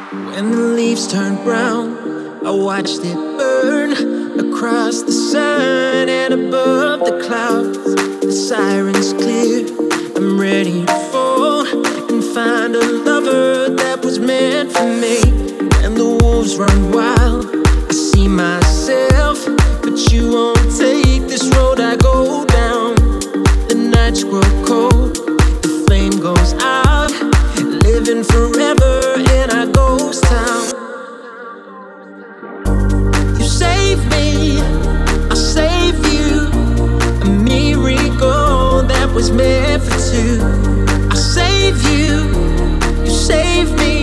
When the leaves turned brown, I watched it burn across the sun and above the clouds. The sirens clear, I'm ready to fall and find a lover that was meant for me. When the wolves run wild, I see myself, but you won't take this road I go down. The nights grow cold, the flame goes out, living forever in our ghost town. You save me, I'll save you, a miracle that was meant for two. I'll save you, you save me.